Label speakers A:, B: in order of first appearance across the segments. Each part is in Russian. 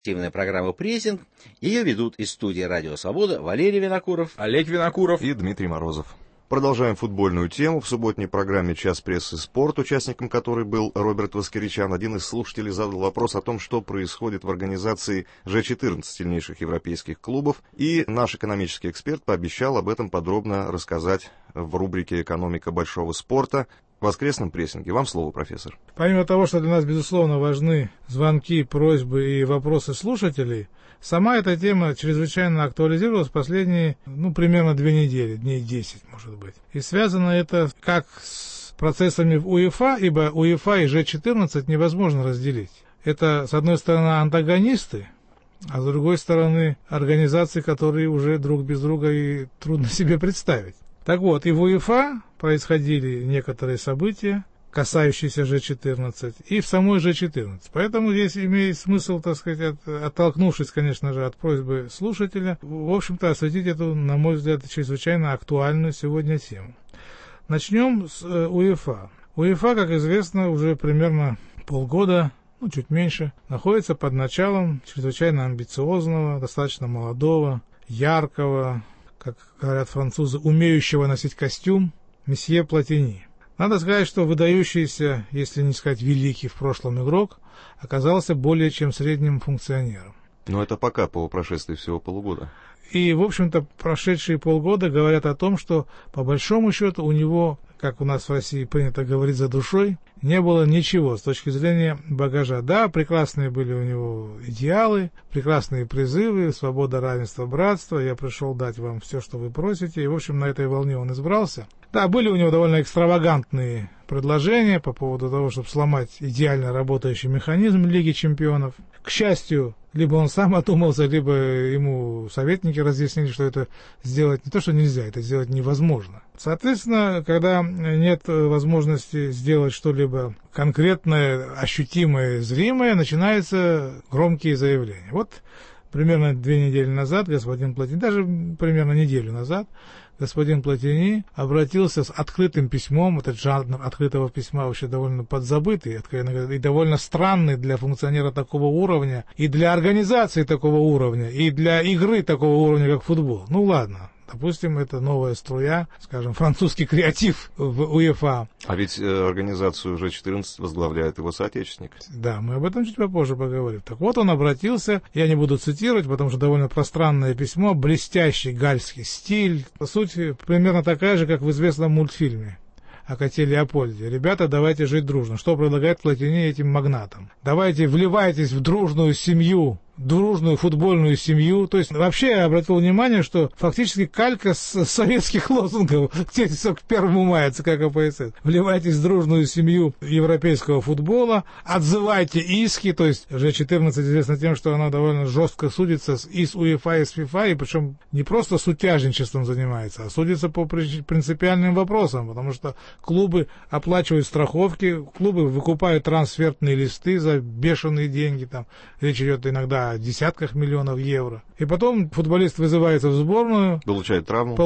A: Активная программа «Прессинг». Ее ведут из студии «Радио Свобода» Валерий Винокуров,
B: Олег Винокуров
C: и Дмитрий Морозов. Продолжаем футбольную тему. В субботней программе «Час прессы спорт», участником которой был Роберт Воскеричан, один из слушателей задал вопрос о том, что происходит в организации Ж-14 сильнейших европейских клубов, и наш экономический эксперт пообещал об этом подробно рассказать в рубрике «Экономика большого спорта» в воскресном прессинге. Вам слово, профессор.
D: Помимо того, что для нас, безусловно, важны звонки, просьбы и вопросы слушателей, сама эта тема чрезвычайно актуализировалась в последние, примерно 2 недели, дней 10, может быть. И связано это как с процессами в УЕФА, ибо УЕФА и Ж-14 невозможно разделить. Это, с одной стороны, антагонисты, а с другой стороны, организации, которые уже друг без друга и трудно себе представить. Так вот, и в УЕФА происходили некоторые события, касающиеся Ж-14, и в самой Ж-14. Поэтому здесь имеет смысл, так сказать, оттолкнувшись, конечно же, от просьбы слушателя, в общем-то, осветить эту, на мой взгляд, чрезвычайно актуальную сегодня тему. Начнем с УЕФА. УЕФА, как известно, уже примерно полгода, чуть меньше, находится под началом чрезвычайно амбициозного, достаточно молодого, яркого, как говорят французы, умеющего носить костюм, месье Платини. Надо сказать, что выдающийся, если не сказать великий в прошлом игрок, оказался более чем средним функционером.
C: Но это пока, по прошествии всего полугода.
D: И, в общем-то, прошедшие полгода говорят о том, что, по большому счету, у него, как у нас в России принято говорить, за душой, не было ничего с точки зрения багажа. Да, прекрасные были у него идеалы, прекрасные призывы, свобода, равенство, братство. Я пришел дать вам все, что вы просите. И, в общем, на этой волне он избрался. Да, были у него довольно экстравагантные предложения по поводу того, чтобы сломать идеально работающий механизм Лиги чемпионов. К счастью, либо он сам одумался, либо ему советники разъяснили, что это сделать не то, что нельзя, это сделать невозможно. Соответственно, когда нет возможности сделать что-либо конкретное, ощутимое, зримое, начинаются громкие заявления. Вот примерно 2 недели назад господин Платини, даже примерно неделю назад, господин Платини обратился с открытым письмом. Этот жанр открытого письма вообще довольно подзабытый, и довольно странный для функционера такого уровня, и для организации такого уровня, и для игры такого уровня, как футбол. Ну ладно, допустим, это новая струя, скажем, французский креатив в УЕФА.
C: А ведь организацию Ж-14 возглавляет его соотечественник.
D: Да, мы об этом чуть попозже поговорим. Так вот, он обратился, я не буду цитировать, потому что довольно пространное письмо, блестящий гальский стиль, по сути, примерно такая же, как в известном мультфильме о коте Леопольде. Ребята, давайте жить дружно. Что предлагает Платини этим магнатам? Давайте вливайтесь в дружную семью, дружную футбольную семью. То есть вообще я обратил внимание, что фактически калька с советских лозунгов, тезисов к 1 мая ЦК КПСС. Вливайтесь в дружную семью европейского футбола, отзывайте иски, то есть Ж-14 известно тем, что она довольно жестко судится и с УЕФА, и с ФИФА, и причем не просто сутяжничеством занимается, а судится по принципиальным вопросам, потому что клубы оплачивают страховки, клубы выкупают трансферные листы за бешеные деньги, там речь идет иногда о десятках миллионов евро. И потом футболист вызывается в сборную, получает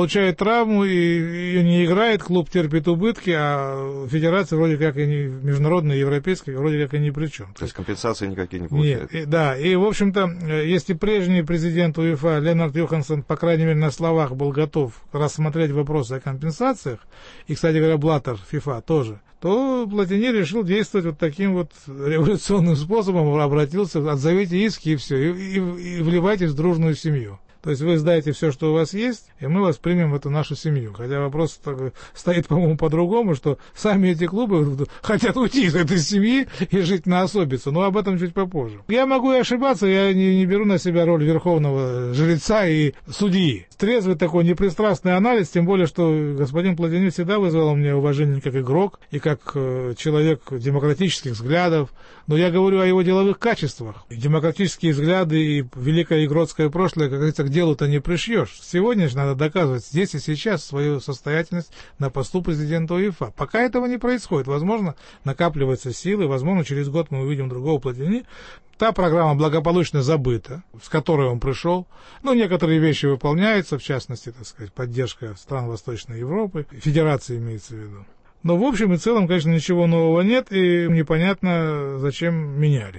D: травму и ее не играет, клуб терпит убытки, а федерация вроде как и не международная, европейская, вроде как и ни при чем.
C: То есть компенсации никакие не получают.
D: Нет, да, и в общем-то, если прежний президент УЕФА Ленард Йоханссон, по крайней мере на словах, был готов рассмотреть вопросы о компенсациях, и, кстати говоря, Блаттер, ФИФА тоже, то Платини решил действовать вот таким вот революционным способом, обратился, отзовите иски и все, и вливайтесь в дружную семью. То есть вы сдаете все, что у вас есть, и мы вас примем в эту нашу семью. Хотя вопрос стоит, по-моему, по-другому, что сами эти клубы хотят уйти из этой семьи и жить на особицу. Но об этом чуть попозже. Я могу и ошибаться, я не беру на себя роль верховного жреца и судьи. Трезвый такой непристрастный анализ, тем более, что господин Платини всегда вызвал у меня уважение как игрок и как человек демократических взглядов. Но я говорю о его деловых качествах. Демократические взгляды и великое игротское прошлое, как говорится, к делу-то не пришьешь. Сегодня же надо доказывать здесь и сейчас свою состоятельность на посту президента УЕФА. Пока этого не происходит. Возможно, накапливаются силы, возможно, через год мы увидим другого Платини. Та программа благополучно забыта, с которой он пришел. Но некоторые вещи выполняются, в частности, так сказать, поддержка стран Восточной Европы, федерации имеется в виду. Но в общем и целом, конечно, ничего нового нет, и непонятно, зачем меняли.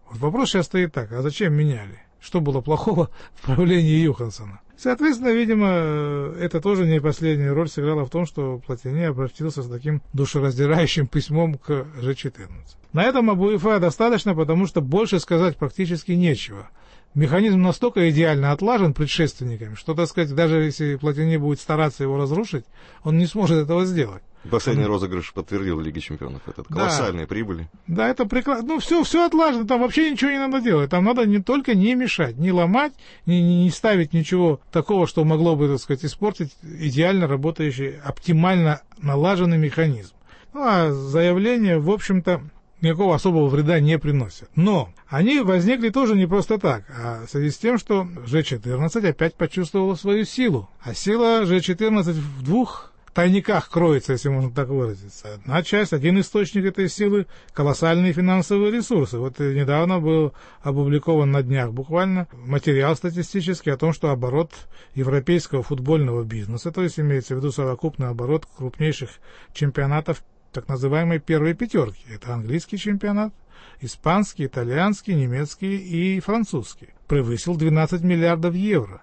D: Вот вопрос сейчас стоит так, а зачем меняли? Что было плохого в правлении Юхансона? Соответственно, видимо, это тоже не последняя роль сыграла в том, что Платини обратился с таким душераздирающим письмом к Ж-14. На этом об УЕФА достаточно, потому что больше сказать практически нечего. Механизм настолько идеально отлажен предшественниками, что, так сказать, даже если Платини будет стараться его разрушить, он не сможет этого сделать.
C: Последний розыгрыш подтвердил в Лиге чемпионов. Это колоссальные прибыли. Да,
D: это прекрасно. Ну, все отлажено, там вообще ничего не надо делать. Там надо не только не мешать, не ломать, не ставить ничего такого, что могло бы, так сказать, испортить идеально работающий, оптимально налаженный механизм. Ну, а заявления, в общем-то, никакого особого вреда не приносят. Но они возникли тоже не просто так, а в связи с тем, что Ж-14 опять почувствовала свою силу. А сила Ж-14 в двух тайниках кроется, если можно так выразиться. Одна часть, один источник этой силы – колоссальные финансовые ресурсы. Вот недавно был опубликован на днях буквально материал статистический о том, что оборот европейского футбольного бизнеса, то есть имеется в виду совокупный оборот крупнейших чемпионатов так называемой первой пятерки. Это английский чемпионат, испанский, итальянский, немецкий и французский. Превысил 12 миллиардов евро.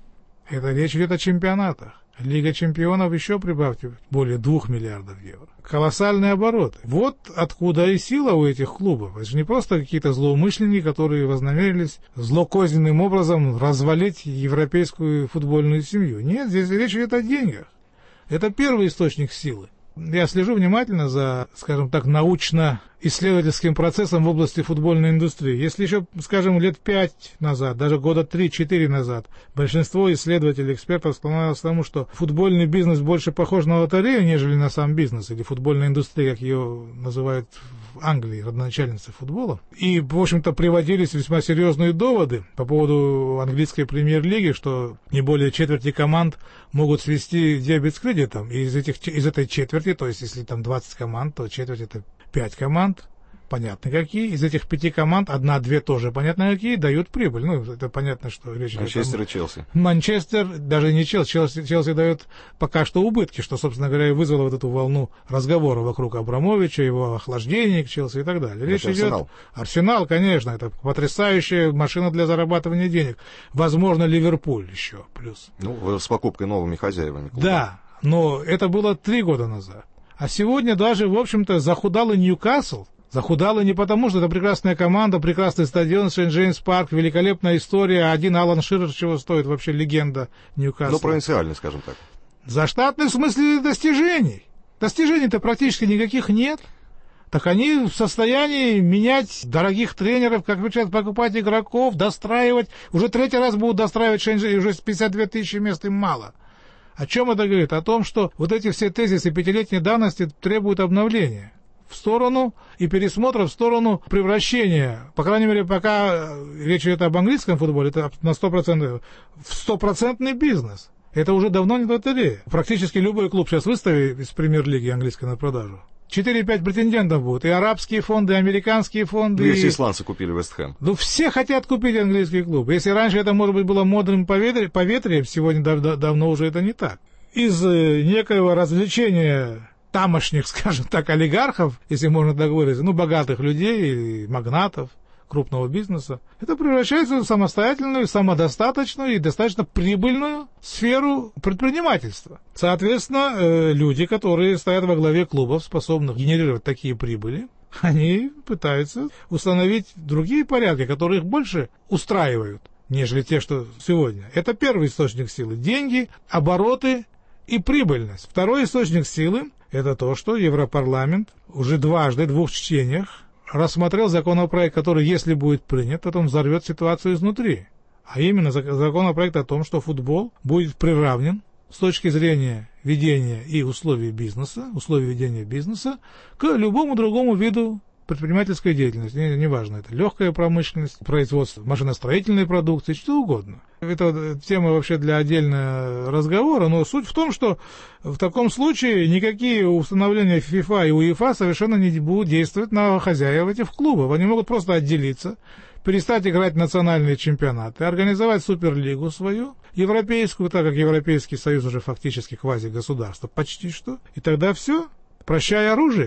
D: Это речь идет о чемпионатах. Лига чемпионов еще прибавьте более 2 миллиардов евро. Колоссальные обороты. Вот откуда и сила у этих клубов. Это же не просто какие-то злоумышленники, которые вознамерились злокозненным образом развалить европейскую футбольную семью. Нет, здесь речь идет о деньгах. Это первый источник силы. Я слежу внимательно за, скажем так, научно-исследовательским процессом в области футбольной индустрии. Если еще, скажем, лет 5 назад, даже года 3-4 назад, большинство исследователей, экспертов склонялось к тому, что футбольный бизнес больше похож на лотерею, нежели на сам бизнес, или футбольная индустрия, как ее называют в Англии, родоначальницы футбола. И, в общем-то, приводились весьма серьезные доводы по поводу английской премьер-лиги, что не более четверти команд могут свести дебет с кредитом. И из этой четверти, то есть если там 20 команд, то четверть это 5 команд, понятно какие. Из этих 5 команд 1-2 тоже понятно какие, дают прибыль. Ну, это понятно, что речь идет о
C: Манчестер и Челси.
D: Манчестер, даже не Челси. Челси дает пока что убытки, что, собственно говоря, и вызвало вот эту волну разговора вокруг Абрамовича, его охлаждения к Челси и так далее. Речь идет... Арсенал, конечно, это потрясающая машина для зарабатывания денег. Возможно, Ливерпуль еще плюс.
C: Ну, с покупкой новыми хозяевами клуба.
D: Да, но это было 3 года назад. А сегодня даже, в общем-то, захудалый Ньюкасл. Захудало не потому, что это прекрасная команда, прекрасный стадион, Сент-Джеймс Парк, великолепная история, один Алан Ширер чего стоит, вообще легенда Ньюкасла.
C: Ну, провинциальный, скажем так.
D: Заштатный в смысле достижений. Достижений-то практически никаких нет. Так они в состоянии менять дорогих тренеров, как начинают покупать игроков, достраивать. Уже 3-й раз будут достраивать Шэньчжэнь, уже 52 тысячи мест им мало. О чем это говорит? О том, что вот эти все тезисы 5-летней давности требуют обновления в сторону и пересмотра в сторону превращения. По крайней мере, пока речь идет об английском футболе, это на 100%, в 100% бизнес. Это уже давно не лотерея. Практически любой клуб сейчас выставит из премьер-лиги английской на продажу. 4-5 претендентов будут. И арабские фонды, и американские фонды.
C: Ну, если исландцы купили Вест Хэм.
D: Ну, все хотят купить английский клуб. Если раньше это, может быть, было модным поветрием, сегодня давно уже это не так. Из некоего развлечения тамошних, скажем так, олигархов, если можно так выразить, ну, богатых людей, магнатов, крупного бизнеса, это превращается в самостоятельную, самодостаточную и достаточно прибыльную сферу предпринимательства. Соответственно, люди, которые стоят во главе клубов, способных генерировать такие прибыли, они пытаются установить другие порядки, которые их больше устраивают, нежели те, что сегодня. Это первый источник силы. Деньги, обороты и прибыльность. Второй источник силы – это то, что Европарламент уже дважды, в 2 чтениях, рассмотрел законопроект, который, если будет принят, потом взорвет ситуацию изнутри. А именно законопроект о том, что футбол будет приравнен с точки зрения ведения и условий ведения бизнеса, к любому другому виду предпринимательской деятельности. Неважно, это легкая промышленность, производство машиностроительной продукции, что угодно. Это тема вообще для отдельного разговора, но суть в том, что в таком случае никакие установления ФИФА и УЕФА совершенно не будут действовать на хозяев этих клубов. Они могут просто отделиться, перестать играть в национальные чемпионаты, организовать суперлигу свою, европейскую, так как Европейский Союз уже фактически квази-государство, почти что. И тогда все, прощай оружие.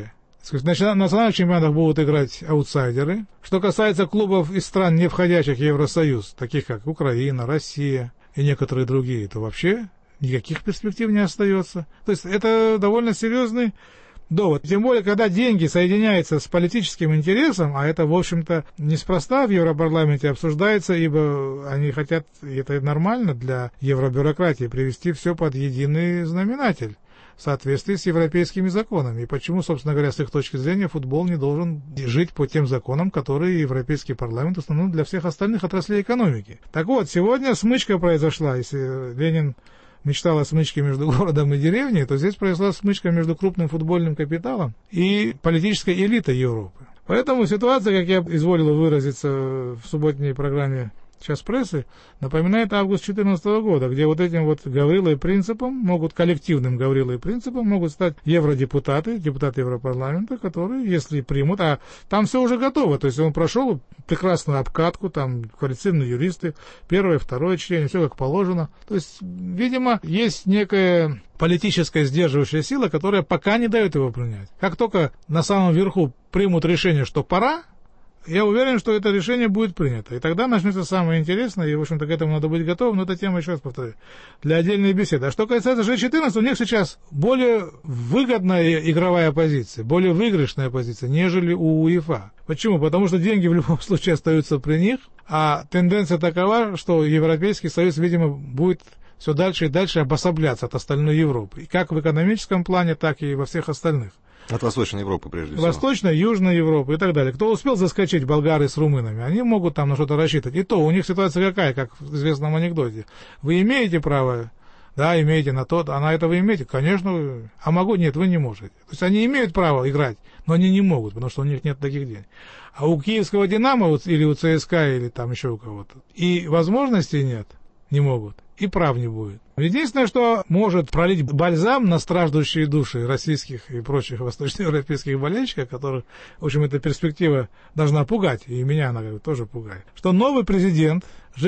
D: На национальных чемпионатах будут играть аутсайдеры. Что касается клубов из стран, не входящих в Евросоюз, таких как Украина, Россия и некоторые другие, то вообще никаких перспектив не остается. То есть это довольно серьезный довод. Тем более, когда деньги соединяются с политическим интересом, а это, в общем-то, неспроста в Европарламенте обсуждается, ибо они хотят, и это нормально для евробюрократии, привести все под единый знаменатель в соответствии с европейскими законами. И почему, собственно говоря, с их точки зрения, футбол не должен жить по тем законам, которые Европейский парламент установил для всех остальных отраслей экономики. Так вот, сегодня смычка произошла. Если Ленин мечтал о смычке между городом и деревней, то здесь произошла смычка между крупным футбольным капиталом и политической элитой Европы. Поэтому ситуация, как я изволил выразиться в субботней программе «Час прессы», напоминает август 2014 года, где вот этим вот Гаврилой принципом, коллективным Гаврилой принципом могут стать евродепутаты, депутаты Европарламента, которые, если примут, а там все уже готово, то есть он прошел прекрасную обкатку, там квалифицированные юристы, первое, второе чтение, все как положено. То есть, видимо, есть некая политическая сдерживающая сила, которая пока не дает его принять. Как только на самом верху примут решение, что пора, я уверен, что это решение будет принято. И тогда начнется самое интересное, и, в общем-то, к этому надо быть готовым. Но эта тема, еще раз повторю, для отдельной беседы. А что касается G14, у них сейчас более выгодная игровая позиция, более выигрышная позиция, нежели у УЕФА. Почему? Потому что деньги в любом случае остаются при них, а тенденция такова, что Европейский Союз, видимо, будет все дальше и дальше обособляться от остальной Европы. И как в экономическом плане, так и во всех остальных.
C: От Восточной Европы, прежде всего.
D: Восточной, Южной Европы и так далее. Кто успел заскочить, болгары с румынами, они могут там на что-то рассчитывать. И то, у них ситуация какая, как в известном анекдоте. Вы имеете право, да, имеете на то, а на это вы имеете? Конечно, а могу? Нет, вы не можете. То есть они имеют право играть, но они не могут, потому что у них нет таких денег. А у киевского «Динамо» или у ЦСКА, или там еще у кого-то, и возможностей нет, не могут, и прав не будет. Единственное, что может пролить бальзам на страждущие души российских и прочих восточноевропейских болельщиков, которых, в общем, эта перспектива должна пугать, и меня она тоже пугает, что новый президент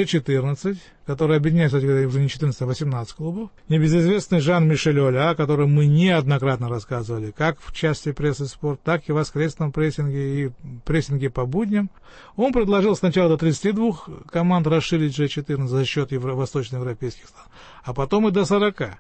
D: G14, который объединяет, кстати говоря, уже не 14, а 18 клубов, небезызвестный Жан-Мишель Оля, о котором мы неоднократно рассказывали, как в части прессы «Спорт», так и в воскресном прессинге и прессинге по будням, он предложил сначала до 32 команд расширить G14 за счет восточноевропейских стран, а потом и до 40.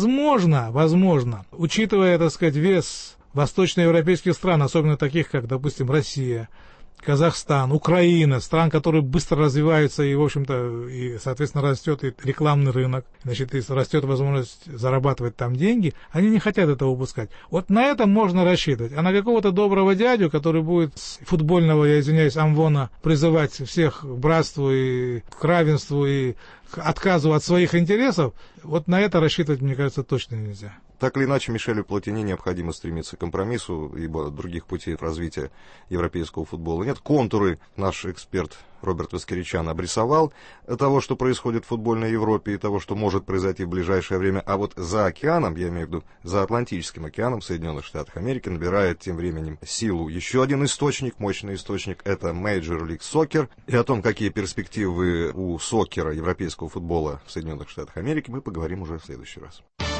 D: Возможно, учитывая, так сказать, вес восточноевропейских стран, особенно таких, как, допустим, Россия, Казахстан, Украина, стран, которые быстро развиваются и, в общем-то, и, соответственно, растет и рекламный рынок, значит, и растет возможность зарабатывать там деньги, они не хотят этого упускать. Вот на это можно рассчитывать. А на какого-то доброго дядю, который будет с футбольного, я извиняюсь, амвона призывать всех к братству и к равенству и к отказу от своих интересов, вот на это рассчитывать, мне кажется, точно нельзя.
C: Так или иначе, Мишелю Платини необходимо стремиться к компромиссу, ибо других путей развития европейского футбола нет. Контуры наш эксперт Роберт Воскеричан обрисовал того, что происходит в футбольной Европе и того, что может произойти в ближайшее время. А вот за океаном, я имею в виду за Атлантическим океаном в Соединенных Штатах Америки, набирает тем временем силу еще один источник, мощный источник, это Major League Soccer. И о том, какие перспективы у соккера, европейского футбола в Соединенных Штатах Америки, мы поговорим уже в следующий раз.